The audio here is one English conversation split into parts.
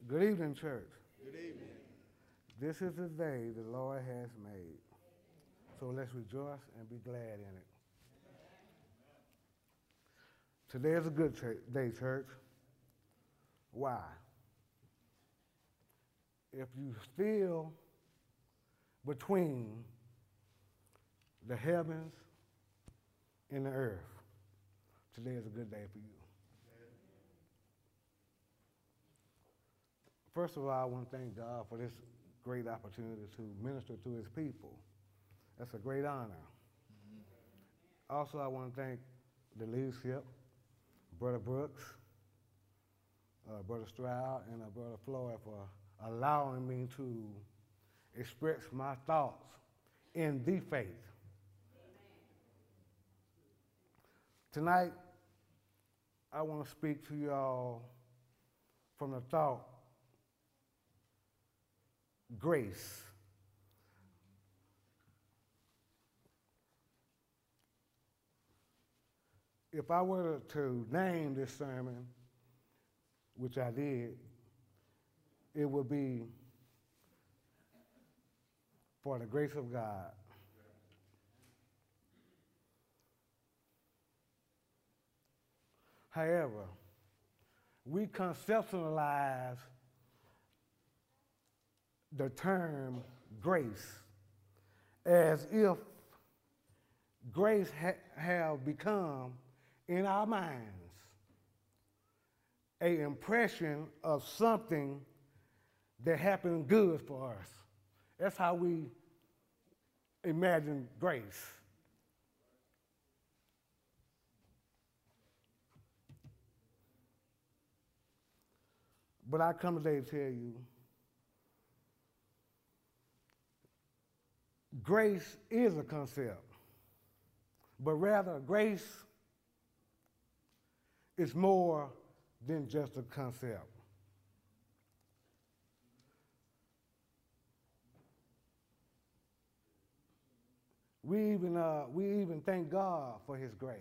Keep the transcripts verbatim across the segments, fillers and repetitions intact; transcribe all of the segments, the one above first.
Good evening, church. Good evening. This is the day the Lord has made. So let's rejoice and be glad in it. Today is a good ch- day, church. Why? If you still between the heavens and the earth, today is a good day for you. First of all, I want to thank God for this great opportunity to minister to his people. That's a great honor. Mm-hmm. Also, I want to thank the leadership, Brother Brooks, uh, Brother Stroud, and uh, Brother Floyd for allowing me to express my thoughts in the faith. Amen. Tonight, I want to speak to y'all from the thought, grace. If I were to name this sermon, which I did, it would be For the Grace of God. However, we conceptualize the term grace as if grace ha- have become in our minds a impression of something that happened good for us. That's how we imagine grace. But I come today to tell you, grace is a concept, but rather grace is more than just a concept. We even, uh, we even thank God for his grace.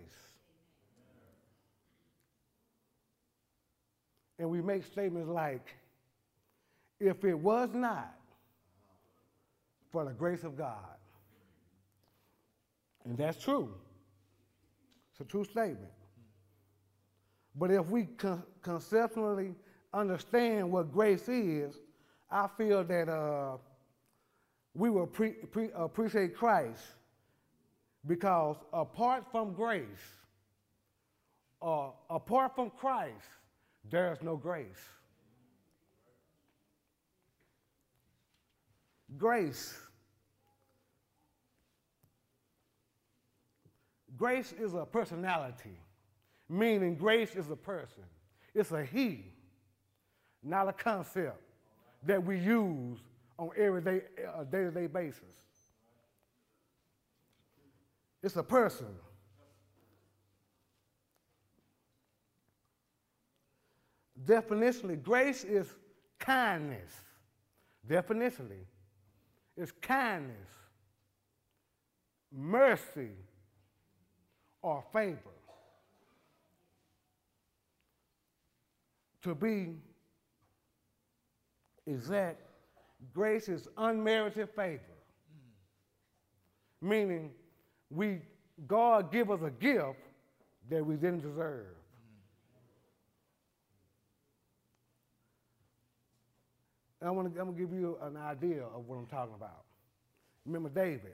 And we make statements like, if it was not for the grace of God. And that's true. It's a true statement. But if we con- conceptually understand what grace is, I feel that uh, we will pre- pre- appreciate Christ, because apart from grace, uh, apart from Christ, there is no grace. Grace. Grace is a personality, meaning grace is a person. It's a he, not a concept that we use on everyday, a day-to-day basis. It's a person. Definitionally, grace is kindness. Definitionally, it's kindness, mercy, or favor. To be exact, grace is unmerited favor, mm. meaning we God give us a gift that we didn't deserve. Mm. I want to I'm gonna give you an idea of what I'm talking about. Remember David.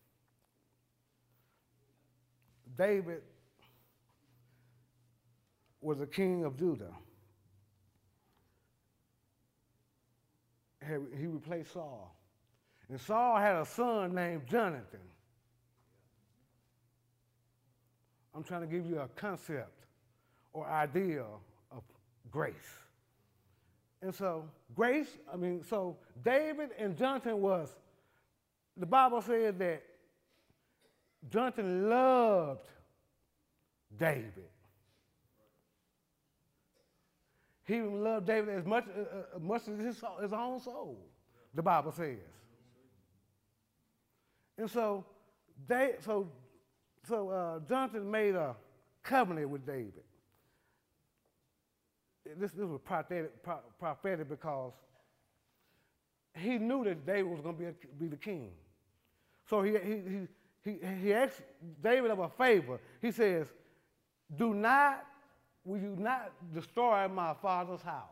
David was a king of Judah. He replaced Saul. And Saul had a son named Jonathan. I'm trying to give you a concept or idea of grace. And so grace, I mean, so David and Jonathan was, the Bible says that Jonathan loved David. He even loved David as much, uh, much as his, his own soul, the Bible says. And so, they, so, so uh, Jonathan made a covenant with David. this, this was prophetic, pro- prophetic because he knew that David was going to be, a, be the king. So he, he, he, he, he asked David of a favor. He says, do not, will you not destroy my father's house?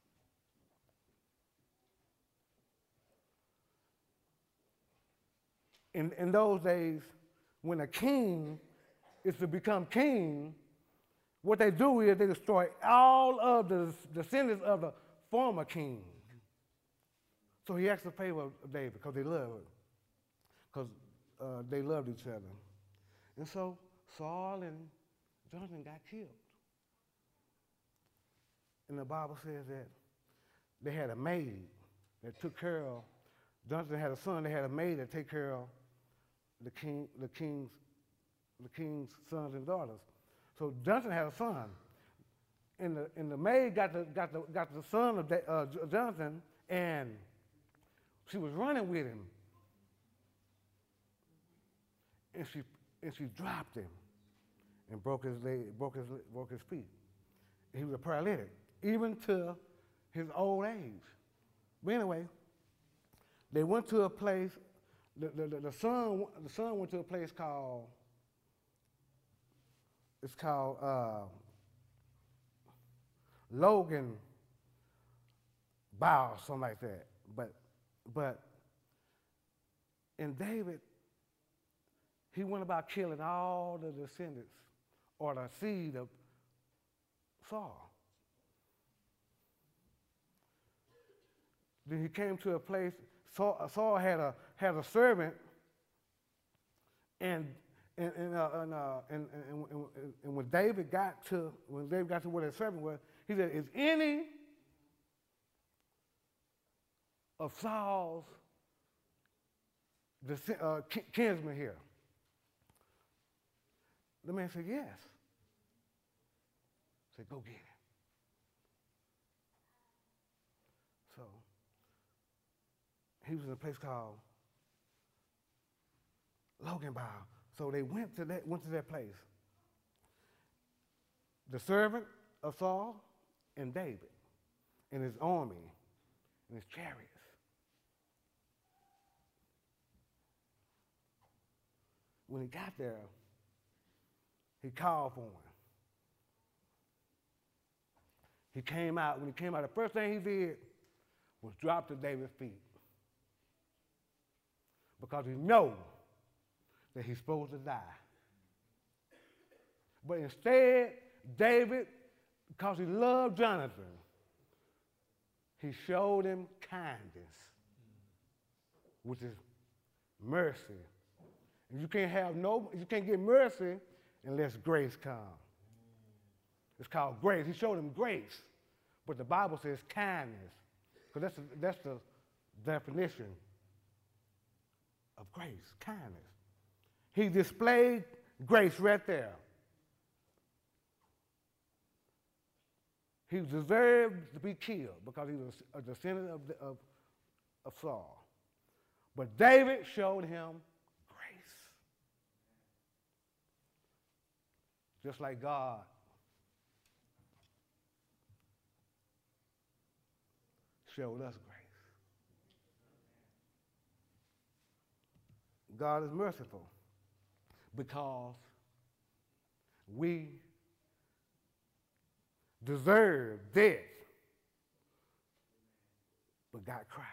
In, in those days, when a king is to become king, what they do is they destroy all of the descendants of the former king. So he asked a favor of David because they loved, because uh, they loved each other. And so Saul and Jonathan got killed. And the Bible says that they had a maid that took care of, Jonathan had a son, they had a maid that take care of the king, the king's, the king's sons and daughters. So Jonathan had a son, and the and the maid got the got the got the son of the, uh, Jonathan, and she was running with him, and she and she dropped him, and broke his leg, broke his broke his feet. He was a paralytic, even to his old age. But anyway, they went to a place. The, the, the, son, the son went to a place called, it's called uh, Logan Bow, something like that. But, but in David, he went about killing all the descendants or the seed of Saul. Then he came to a place, Saul, Saul had a had a servant, and and and, uh, and, uh, and, and, and, and when David got to when David got to where that servant was, he said, "Is any of Saul's the uh, kinsman here?" The man said, "Yes." He said, "Go get him." So he was in a place called Logan Bow. So they went to that went to that place. The servant of Saul and David and his army and his chariots. When he got there, he called for him. He came out. When he came out, the first thing he did was drop to David's feet. Because he knows that he's supposed to die. But instead, David, because he loved Jonathan, he showed him kindness, which is mercy. And you can't have no, you can't get mercy unless grace comes. It's called grace. He showed him grace, but the Bible says kindness, because that's the, that's the definition of grace, kindness. He displayed grace right there. He deserved to be killed because he was a descendant of, the, of, of Saul. But David showed him grace. Just like God showed us grace. God is merciful because we deserve death, but got Christ.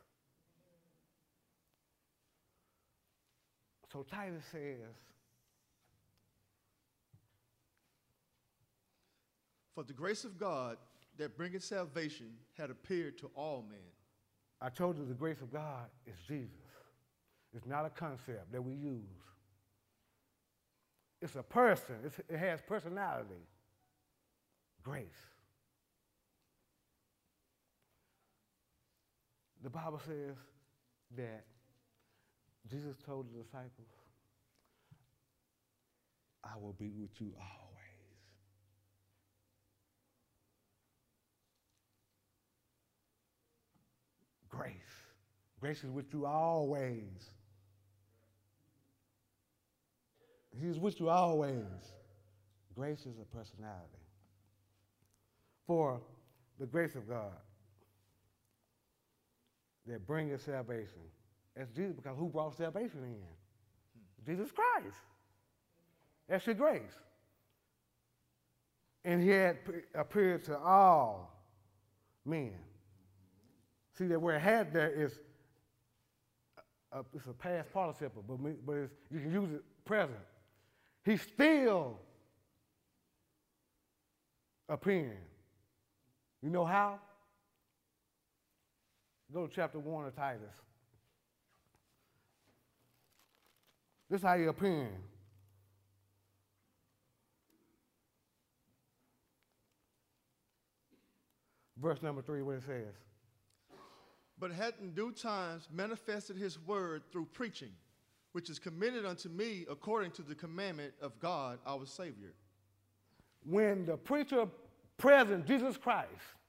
So Titus says, "For the grace of God that bringeth salvation had appeared to all men." I told you the grace of God is Jesus. It's not a concept that we use. It's a person. It's, it has personality. Grace. The Bible says that Jesus told the disciples, "I will be with you always." Grace. Grace is with you always. He's with you always. Grace is a personality. for the grace of God that bringeth salvation. That's Jesus, because who brought salvation in? Jesus Christ. That's your grace. And he had appeared to all men. See, that where it had there is, a, it's a past participle, but, me, but it's, you can use it present. He's still appearing. You know how? Go to chapter one of Titus. This is how he appearing. Verse number three, what it says. But hath in due times manifested his word through preaching, which is committed unto me according to the commandment of God our Savior. When the preacher present Jesus Christ,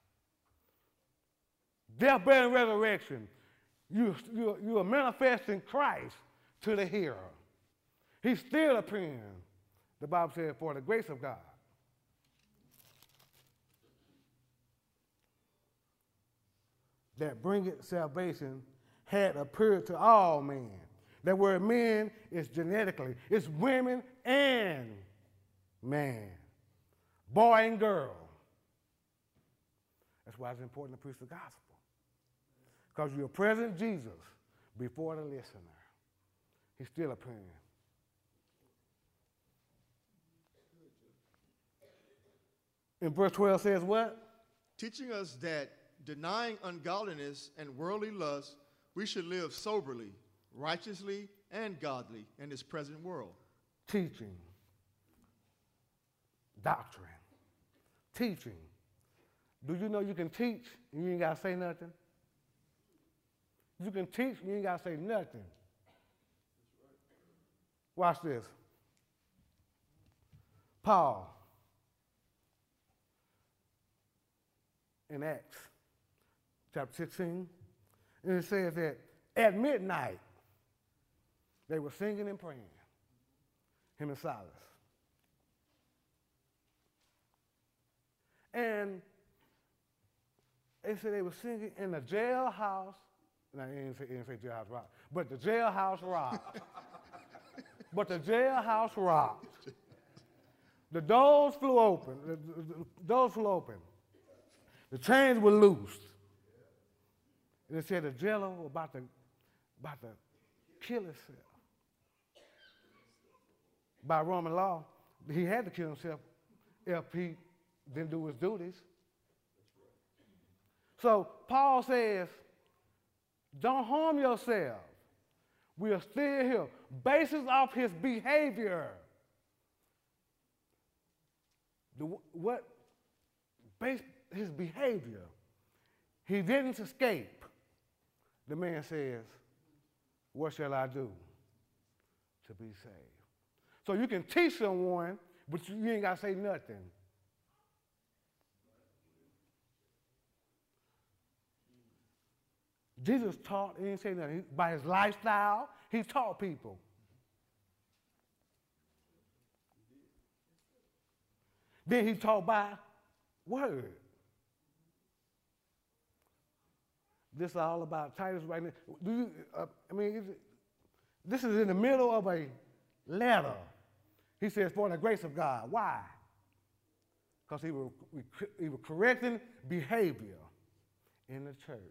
death, burial, and resurrection, you, you, you are manifesting Christ to the hearer. He's still appearing. The Bible says, for the grace of God. That bringeth salvation had appeared to all men. That word men is genetically. It's women and man. Boy and girl. That's why it's important to preach the gospel. Because you're present Jesus before the listener. He's still appearing. And verse twelve says what? Teaching us that denying ungodliness and worldly lust, we should live soberly, righteously, and godly in this present world. Teaching. Doctrine. Teaching. Do you know you can teach and you ain't got to say nothing? You can teach and you ain't got to say nothing. Watch this. Paul, in Acts chapter sixteen, and it says that at midnight they were singing and praying, him and Silas. And they said they were singing in the jailhouse. No, they didn't say, they didn't say jailhouse rock, but the jailhouse rocked. But the jailhouse rocked. The doors flew open. The, the, the doors flew open. The chains were loosed. And it said the jailer was about to, about to kill himself. By Roman law, he had to kill himself if he didn't do his duties. So Paul says, don't harm yourself. We are still here. Basis of his behavior. The, what? Base his behavior. He didn't escape. The man says, what shall I do to be saved? So you can teach someone, but you ain't got to say nothing. Jesus taught, he didn't say nothing. He, by his lifestyle, he taught people. Then he taught by word. This is all about Titus right now. Do you, uh, I mean, is it, this is in the middle of a letter. He says, for the grace of God. Why? Because he was, he was correcting behavior in the church.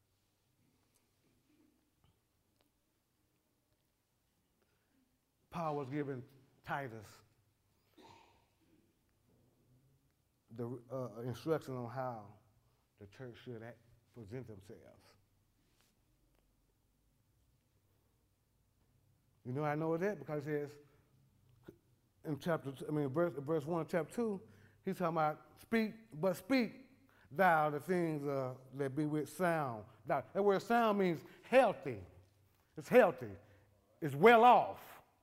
Paul was giving Titus the uh, instruction on how the church should act, present themselves. You know I know that because it says in chapter, I mean verse, verse one of chapter two, he's talking about speak, but speak thou the things uh, that be with sound. That word sound means healthy. It's healthy. It's well off.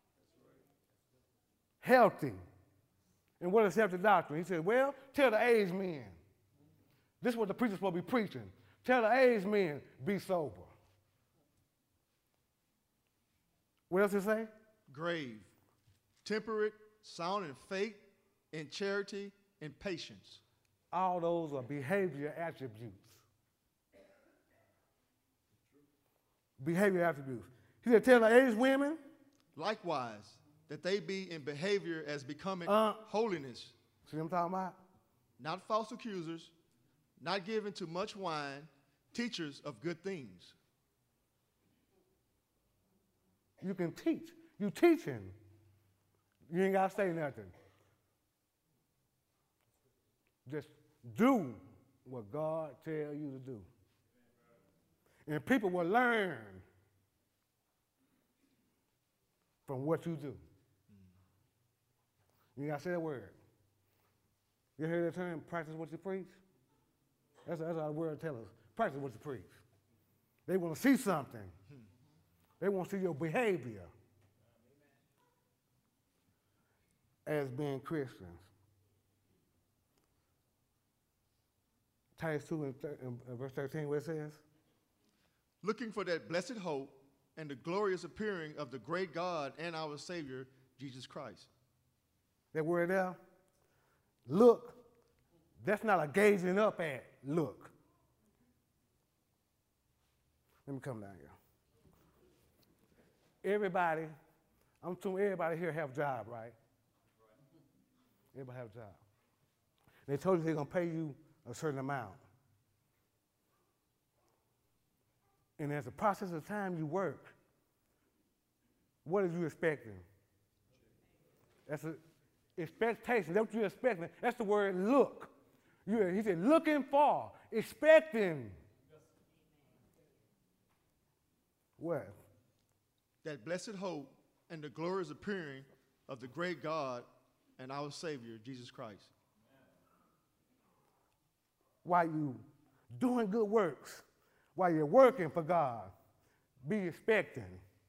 Healthy. And what is healthy doctrine? He said, well, tell the aged men. This is what the preacher's supposed to be preaching. Tell the aged men, be sober. What else does it say? Grave, temperate, sound in faith, in charity, in patience. All those are behavior attributes. Behavior attributes. He said, tell the aged women. Likewise, that they be in behavior as becoming Uh, holiness, See what I'm talking about? not false accusers, not given to much wine, teachers of good things. You can teach. You teaching. You ain't got to say nothing. Just do what God tell you to do. And people will learn from what you do. You ain't got to say that word. You hear that term, practice what you preach? That's, that's how the word tells us. Practice what you preach. They want to see something. They want to see your behavior as being Christians. Titus two and, thir- and verse thirteen, where it says, Looking for that blessed hope and the glorious appearing of the great God and our Savior, Jesus Christ. that word there, look, that's not a gazing up at look. Let me come down here. Everybody, I'm assuming everybody here have a job, right? Everybody have a job. They told you they're going to pay you a certain amount. And as a process of time you work, what are you expecting? That's an expectation. That's what you're expecting. That's the word look. You, he said, looking for, expecting. What? That blessed hope and the glorious appearing of the great God and our Savior, Jesus Christ. While you doing good works, while you're working for God, be expecting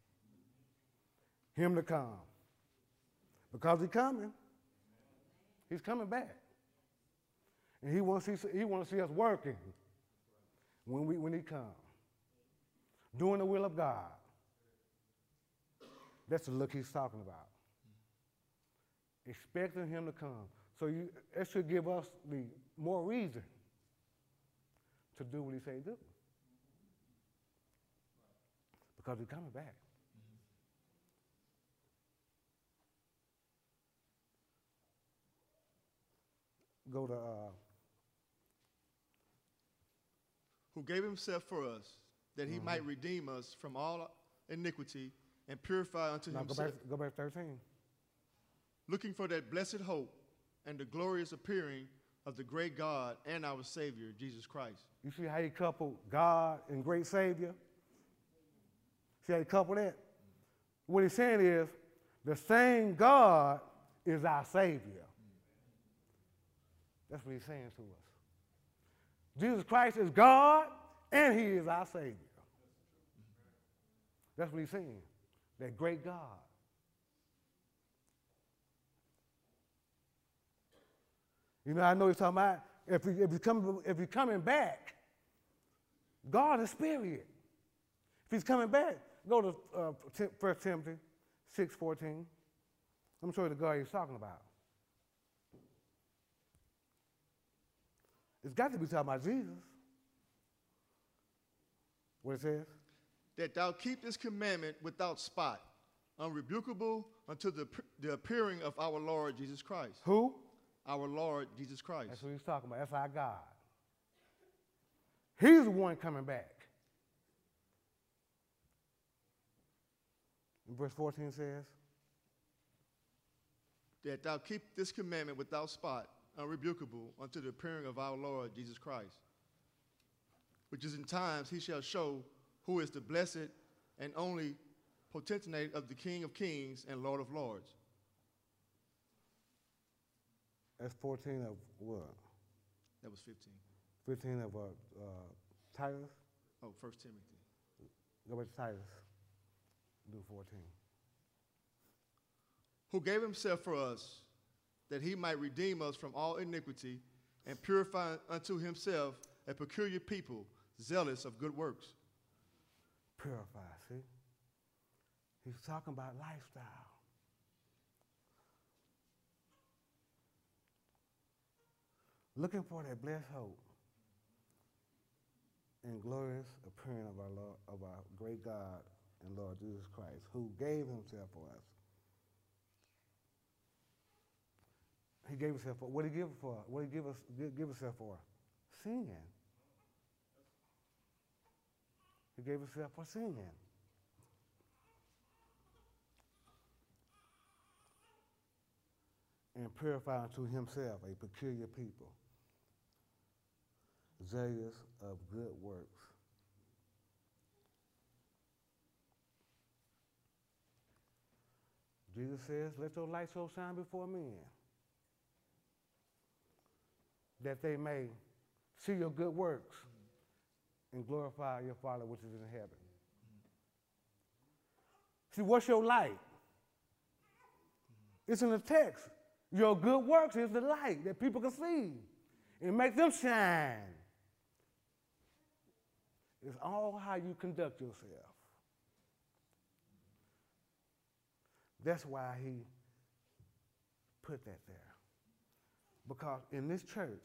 him to come. Because he's coming. He's coming back. And he wants to see, he wants to see us working when, we, when he comes. Doing the will of God. That's the look he's talking about. Expecting him to come. So you, that should give us the more reason to do what he say do. Because he's coming back. Go to, uh, Who gave himself for us, that he Mm-hmm. might redeem us from all iniquity and purify unto now go himself, back, go back to thirteen. looking for that blessed hope and the glorious appearing of the great God and our Savior, Jesus Christ. You see how he coupled God and great Savior? See how he coupled that? What he's saying is, the same God is our Savior. That's what he's saying to us. Jesus Christ is God, and he is our Savior. That's what he's saying. That great God. You know, I know he's talking about if, he, if, he's coming, if he's coming back, God is spirit. If he's coming back, go to uh, First Timothy six fourteen. I'm sure the God he's talking about. It's got to be talking about Jesus. What it says? That thou keep this commandment without spot, unrebukable until the, the appearing of our Lord Jesus Christ. Who? Our Lord Jesus Christ. That's what he's talking about. That's our God. He's the one coming back. And verse fourteen says, That thou keep this commandment without spot, unrebukable unto the appearing of our Lord Jesus Christ, which is in times he shall show who is the blessed and only potentate of the King of kings and Lord of lords. that's fourteen of what? That was fifteen. fifteen of uh, uh, Titus? Oh, First Timothy. Go back to Titus. Do fourteen. Who gave himself for us, that he might redeem us from all iniquity and purify unto himself a peculiar people, zealous of good works. Purify, see? He's talking about lifestyle. looking for that blessed hope and glorious appearing of our Lord, of our great God and Lord Jesus Christ, who gave himself for us. He gave himself for, what did he give for? What did he give us give, give himself for? Sin. He gave himself for sin. And purify unto himself a peculiar people, zealous of good works. Jesus says, let your light so shine before men, that they may see your good works and glorify your Father which is in heaven. See, what's your light? It's in the text. Your good works is the light that people can see and make them shine. It's all how you conduct yourself. That's why he put that there. Because in this church,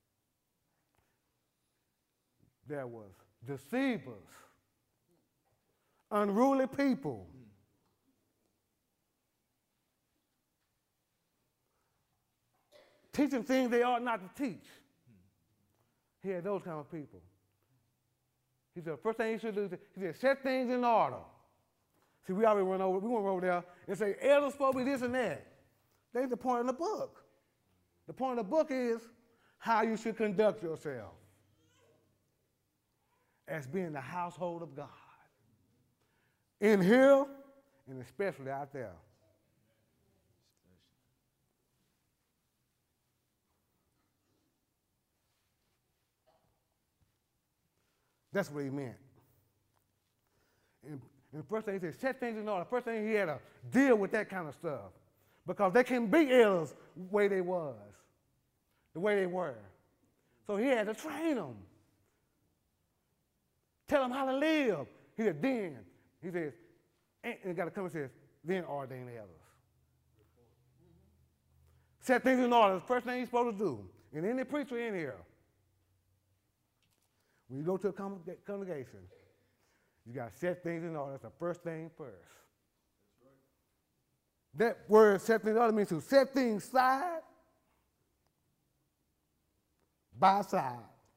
there was deceivers, unruly people, teaching things they ought not to teach. He had those kind of people. He said, the first thing he should do, he said, set things in order. See, we already went over, we went over there and say, elders supposed to be this and that. That's the point of the book. The point of the book is how you should conduct yourself as being the household of God. In here, and especially out there. That's what he meant. And, and the first thing he said, set things in order. First thing he had to deal with that kind of stuff. Because they couldn't be elders the way they was, the way they were. So he had to train them. Tell them how to live. He said, then, he says, and he got to come and says, then ordain elders. Set things in order. That's the first thing he's supposed to do. And any preacher in here, when you go to a congregation, you got to set things in order. That's the first thing first. That word set things in order means to set things side by side.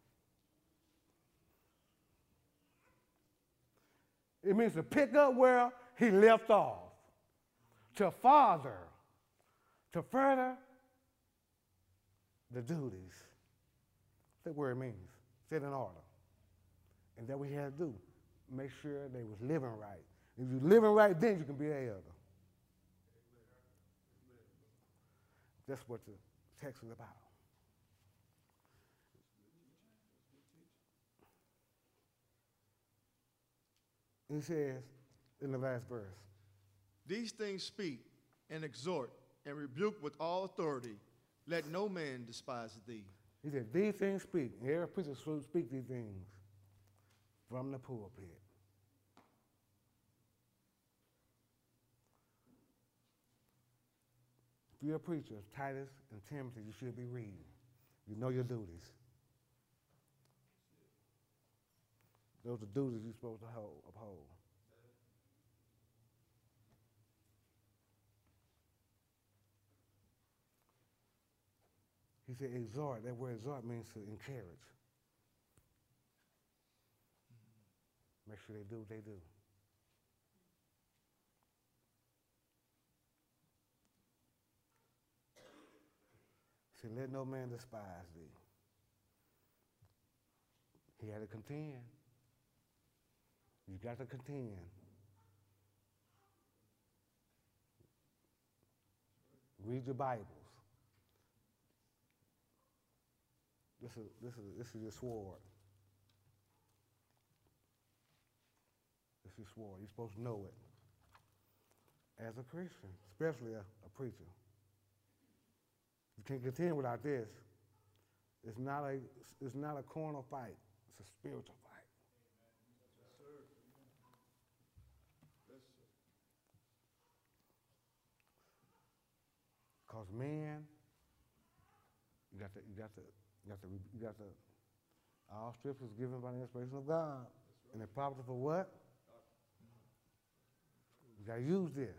It means to pick up where he left off, to father, to further the duties. That's what it means, set in order. And that we had to do, make sure they was living right. If you're living right, then you can be an elder. That's what the text is about. He says in the last verse, these things speak and exhort and rebuke with all authority. Let no man despise thee. He said, these things speak. And every preacher should speak these things from the pulpit. If you're a preacher, Titus and Timothy, you should be reading. You know your duties. Those are duties you're supposed to hold, uphold. He said exhort. That word exhort means to encourage. Make sure they do what they do. He said, let no man despise thee. He had to contend. You got to contend. Read your Bibles. This is, this is, this is your sword. This is your sword. You're supposed to know it. As a Christian, especially a, a preacher. You can't contend without this. It's not a, it's not a carnal fight. It's a spiritual fight. Because man, you got to, you got to You got to, you got to, all scripture is given by the inspiration of God. And they're profitable for what? You got to use this.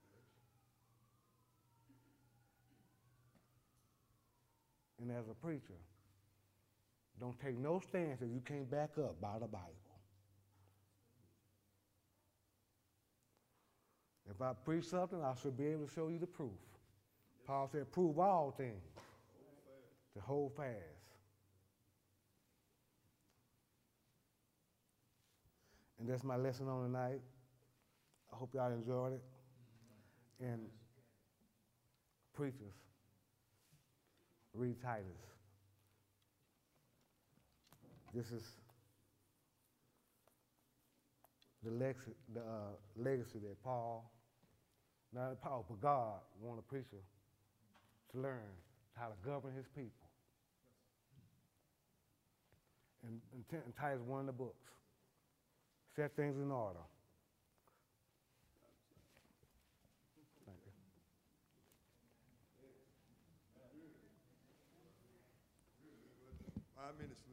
And as a preacher, don't take no stance that you can't back up by the Bible. If I preach something, I should be able to show you the proof. Paul said, prove all things. To hold fast. And that's my lesson on tonight. I hope y'all enjoyed it. And preachers, read Titus. This is the, lex- the uh, legacy that Paul, not Paul, but God wanted a preacher to learn how to govern his people. And, and, t- and Titus one of the books. Set things in order. Thank you. Five minutes.